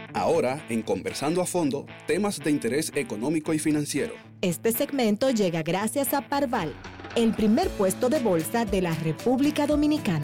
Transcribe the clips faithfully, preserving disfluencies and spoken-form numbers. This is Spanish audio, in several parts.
Ahora, en Conversando a Fondo, temas de interés económico y financiero. Este segmento llega gracias a Parval, el primer puesto de bolsa de la República Dominicana.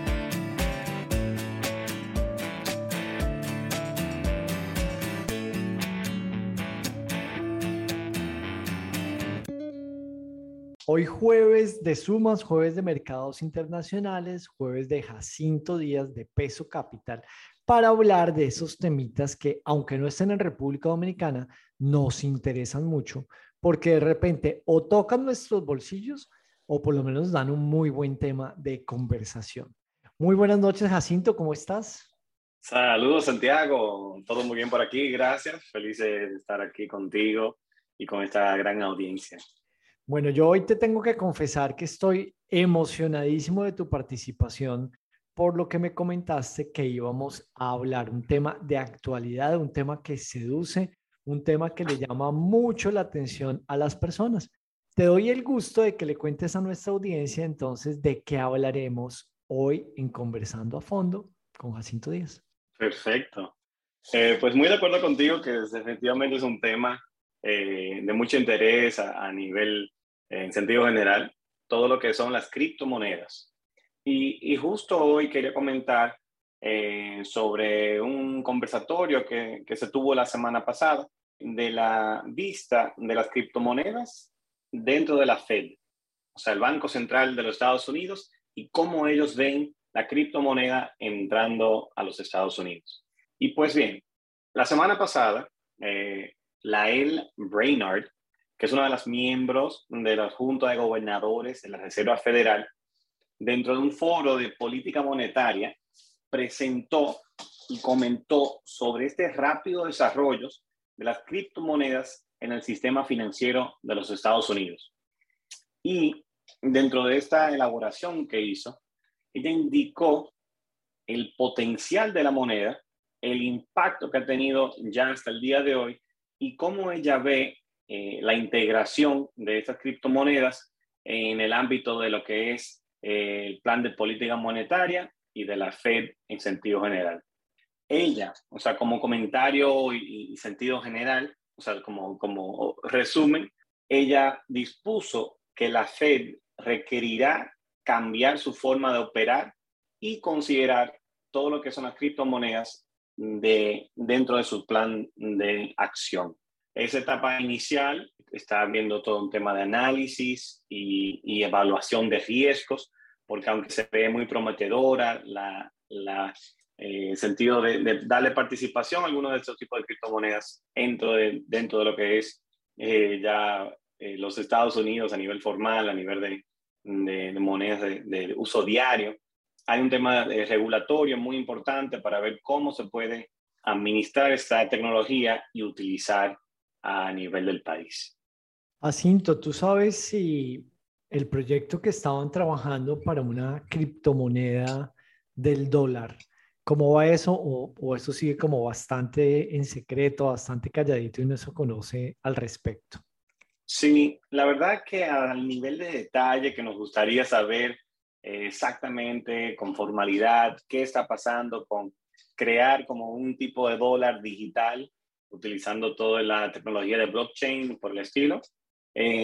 Hoy jueves de sumas, jueves de mercados internacionales, jueves de Jacinto Díaz de Peso Capital, para hablar de esos temitas que, aunque no estén en República Dominicana, nos interesan mucho, porque de repente o tocan nuestros bolsillos o por lo menos dan un muy buen tema de conversación. Muy buenas noches, Jacinto, ¿cómo estás? Saludos, Santiago. Todo muy bien por aquí, gracias. Feliz de estar aquí contigo y con esta gran audiencia. Bueno, yo hoy te tengo que confesar que estoy emocionadísimo de tu participación por lo que me comentaste que íbamos a hablar un tema de actualidad, un tema que seduce, un tema que le llama mucho la atención a las personas. Te doy el gusto de que le cuentes a nuestra audiencia entonces de qué hablaremos hoy en Conversando a Fondo con Jacinto Díaz. Perfecto. Eh, pues muy de acuerdo contigo que definitivamente es un tema eh, de mucho interés a, a nivel, eh, en sentido general, todo lo que son las criptomonedas. Y, y justo hoy quería comentar eh, sobre un conversatorio que, que se tuvo la semana pasada de la vista de las criptomonedas dentro de la Fed, o sea, el Banco Central de los Estados Unidos, y cómo ellos ven la criptomoneda entrando a los Estados Unidos. Y pues bien, la semana pasada, eh, Lael Brainard, que es una de las miembros de la Junta de Gobernadores de la Reserva Federal, dentro de un foro de política monetaria, presentó y comentó sobre este rápido desarrollo de las criptomonedas en el sistema financiero de los Estados Unidos. Y dentro de esta elaboración que hizo, ella indicó el potencial de la moneda, el impacto que ha tenido ya hasta el día de hoy y cómo ella ve eh, la integración de estas criptomonedas en el ámbito de lo que es eh, el plan de política monetaria y de la Fed en sentido general. Ella, o sea, como comentario y, y sentido general, o sea, como, como resumen, ella dispuso que la Fed requerirá cambiar su forma de operar y considerar todo lo que son las criptomonedas de, dentro de su plan de acción. Esa etapa inicial está viendo todo un tema de análisis y, y evaluación de riesgos, porque aunque se ve muy prometedora la, la eh, sentido de, de darle participación a algunos de estos tipos de criptomonedas dentro de, dentro de lo que es eh, ya eh, los Estados Unidos a nivel formal, a nivel de, de, de monedas de, de uso diario. Hay un tema de regulatorio muy importante para ver cómo se puede administrar esta tecnología y utilizar a nivel del país. Jacinto, ¿tú sabes si el proyecto que estaban trabajando para una criptomoneda del dólar, cómo va eso? O, o eso sigue como bastante en secreto, bastante calladito y no se conoce al respecto? Sí, la verdad que al nivel de detalle que nos gustaría saber eh, exactamente, con formalidad, qué está pasando con crear como un tipo de dólar digital, utilizando toda la tecnología de blockchain por el estilo. Eh,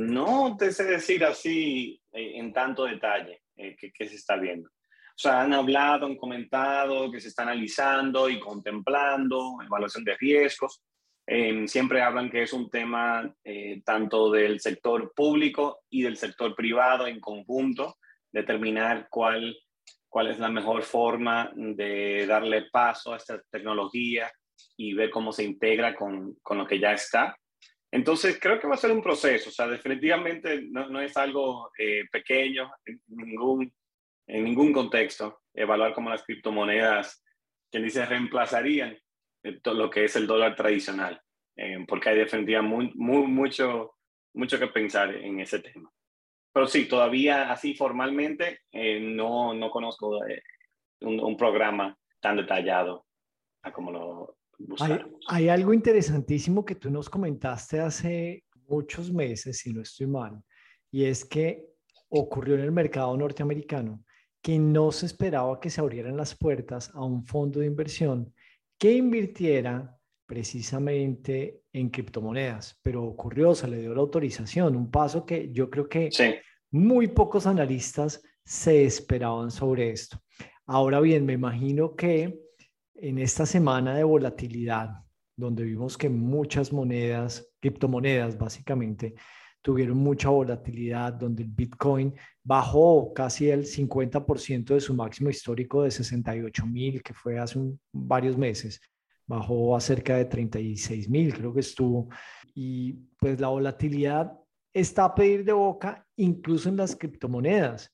no te sé decir así eh, en tanto detalle eh, qué, qué se está viendo. O sea, han hablado, han comentado que se está analizando y contemplando, evaluación de riesgos. Eh, siempre hablan que es un tema eh, tanto del sector público y del sector privado en conjunto, determinar cuál, cuál es la mejor forma de darle paso a esta tecnología y ver cómo se integra con, con lo que ya está. Entonces, creo que va a ser un proceso. O sea, definitivamente no, no es algo eh, pequeño en ningún, en ningún contexto. Evaluar cómo las criptomonedas, quien dice, reemplazarían todo lo que es el dólar tradicional, eh, porque hay definitivamente muy, muy, mucho, mucho que pensar en ese tema. Pero sí, todavía así formalmente eh, no, no conozco eh, un, un programa tan detallado a como lo Hay, buscáramos. hay algo interesantísimo que tú nos comentaste hace muchos meses, si no estoy mal, y es que ocurrió en el mercado norteamericano que no se esperaba que se abrieran las puertas a un fondo de inversión que invirtiera precisamente en criptomonedas, pero ocurrió, se le dio la autorización, un paso que yo creo que Sí, muy pocos analistas se esperaban sobre esto. Ahora bien, me imagino que en esta semana de volatilidad, donde vimos que muchas monedas, criptomonedas básicamente, tuvieron mucha volatilidad, donde el Bitcoin bajó casi el cincuenta por ciento de su máximo histórico de sesenta y ocho mil, que fue hace un, varios meses, bajó a cerca de treinta y seis mil, creo que estuvo, y pues la volatilidad está a pedir de boca, incluso en las criptomonedas.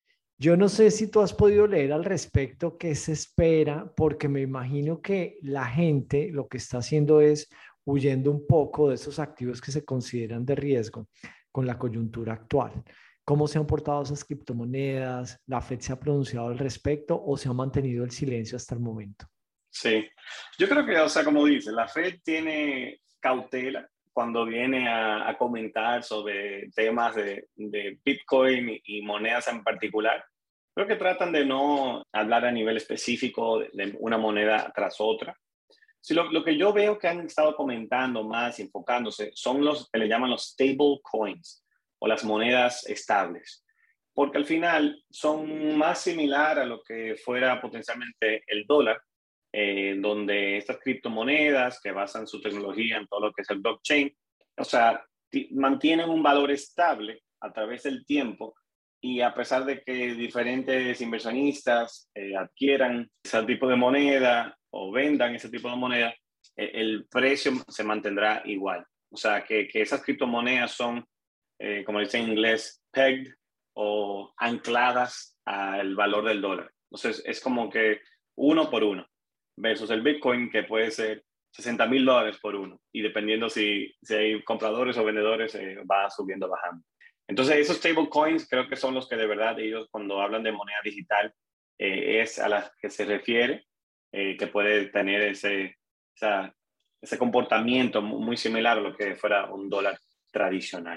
Yo no sé si tú has podido leer al respecto qué se espera, porque me imagino que la gente lo que está haciendo es huyendo un poco de esos activos que se consideran de riesgo con la coyuntura actual. ¿Cómo se han portado esas criptomonedas? ¿La Fed se ha pronunciado al respecto o se ha mantenido el silencio hasta el momento? sí. Yo creo que, o sea, como dice, la Fed tiene cautela cuando viene a, a comentar sobre temas de, de Bitcoin y, y monedas en particular. Creo que tratan de no hablar a nivel específico de, de una moneda tras otra. Sí, lo, lo que yo veo que han estado comentando más, enfocándose, son los que le llaman los stable coins o las monedas estables, porque al final son más similar a lo que fuera potencialmente el dólar, eh, donde estas criptomonedas que basan su tecnología en todo lo que es el blockchain, o sea, mantienen un valor estable a través del tiempo y a pesar de que diferentes inversionistas eh, adquieran ese tipo de moneda o vendan ese tipo de moneda, eh, el precio se mantendrá igual. O sea, que, que esas criptomonedas son, eh, como dicen en inglés, pegged o ancladas al valor del dólar. Entonces, es como que uno por uno versus el Bitcoin, que puede ser sesenta mil dólares por uno. Y dependiendo si, si hay compradores o vendedores, eh, va subiendo o bajando. Entonces, esos stablecoins creo que son los que de verdad ellos cuando hablan de moneda digital eh, es a las que se refiere, eh, que puede tener ese, esa, ese comportamiento muy similar a lo que fuera un dólar tradicional.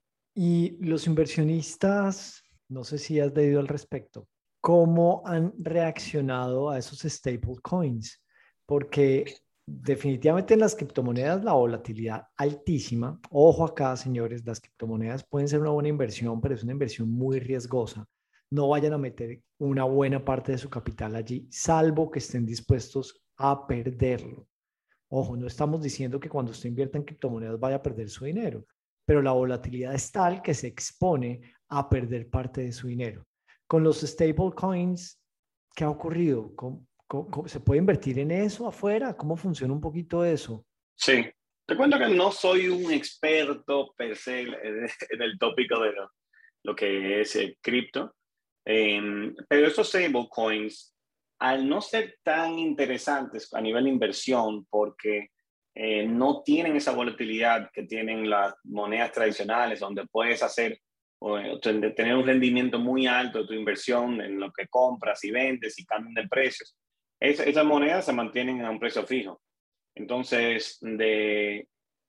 Y los inversionistas, no sé si has leído al respecto, ¿cómo han reaccionado a esos stablecoins? Porque definitivamente en las criptomonedas la volatilidad altísima. Ojo acá, señores, las criptomonedas pueden ser una buena inversión, pero es una inversión muy riesgosa. No vayan a meter una buena parte de su capital allí, salvo que estén dispuestos a perderlo. Ojo, no estamos diciendo que cuando usted invierta en criptomonedas vaya a perder su dinero, pero la volatilidad es tal que se expone a perder parte de su dinero. Con los stablecoins, ¿qué ha ocurrido? ¿Cómo, cómo, cómo, ¿Se puede invertir en eso afuera? ¿Cómo funciona un poquito eso? Sí, te cuento que no soy un experto per se en el tópico de lo, lo que es el cripto, eh, pero estos stablecoins, al no ser tan interesantes a nivel de inversión, porque eh, no tienen esa volatilidad que tienen las monedas tradicionales, donde puedes hacer o tener un rendimiento muy alto de tu inversión en lo que compras y vendes y cambian de precios. Es, esas monedas se mantienen a un precio fijo. Entonces, de,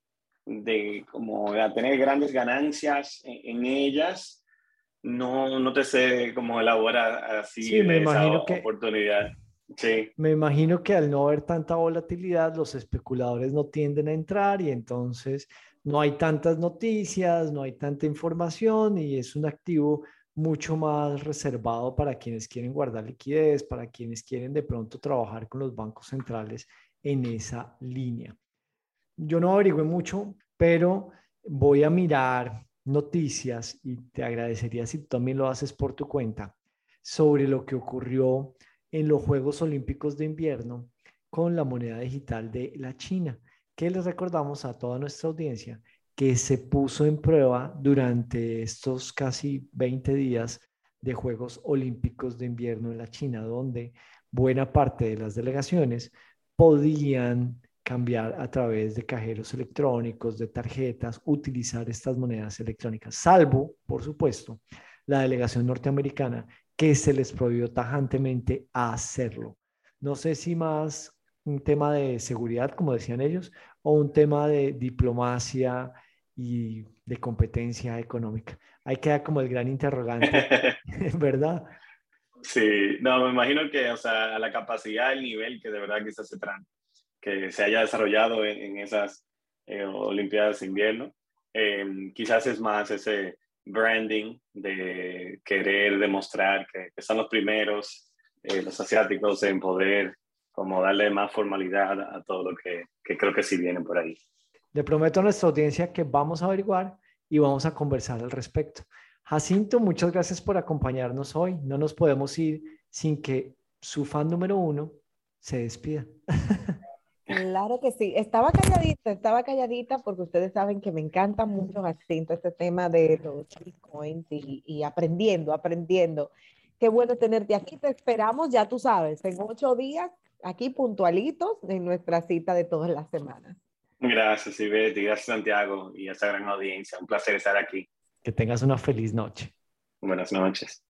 de como de tener grandes ganancias en, en ellas, no, no te sé cómo elaborar así Sí, me de esa imagino que, oportunidad. Sí, me imagino que al no haber tanta volatilidad, los especuladores no tienden a entrar y entonces no hay tantas noticias, no hay tanta información y es un activo mucho más reservado para quienes quieren guardar liquidez, para quienes quieren de pronto trabajar con los bancos centrales en esa línea. Yo no averigüé mucho, pero voy a mirar noticias y te agradecería si tú también lo haces por tu cuenta sobre lo que ocurrió en los Juegos Olímpicos de Invierno con la moneda digital de la China, que les recordamos a toda nuestra audiencia que se puso en prueba durante estos casi veinte días de Juegos Olímpicos de Invierno en la China, donde buena parte de las delegaciones podían cambiar a través de cajeros electrónicos, de tarjetas, utilizar estas monedas electrónicas, salvo, por supuesto, la delegación norteamericana que se les prohibió tajantemente hacerlo. No sé si más un tema de seguridad, como decían ellos, o un tema de diplomacia y de competencia económica. Ahí queda como el gran interrogante, ¿verdad? sí, no, me imagino que, o sea, la capacidad, el nivel que de verdad quizás se, tra que se haya desarrollado en, en esas eh, Olimpiadas de invierno. Eh, quizás es más ese branding de querer demostrar que, que son los primeros, eh, los asiáticos, en poder como darle más formalidad a todo lo que, que creo que sí viene por ahí. Le prometo a nuestra audiencia que vamos a averiguar y vamos a conversar al respecto. Jacinto, muchas gracias por acompañarnos hoy. No nos podemos ir sin que su fan número uno se despida. Claro que sí. Estaba calladita, estaba calladita porque ustedes saben que me encanta mucho, Jacinto, este tema de los bitcoins y, y aprendiendo, aprendiendo. Qué bueno tenerte aquí. Te esperamos, ya tú sabes, en ocho días, aquí puntualitos en nuestra cita de todas las semanas. Gracias, Ivette, y gracias, Santiago, y a esa gran audiencia. Un placer estar aquí. Que tengas una feliz noche. Buenas noches.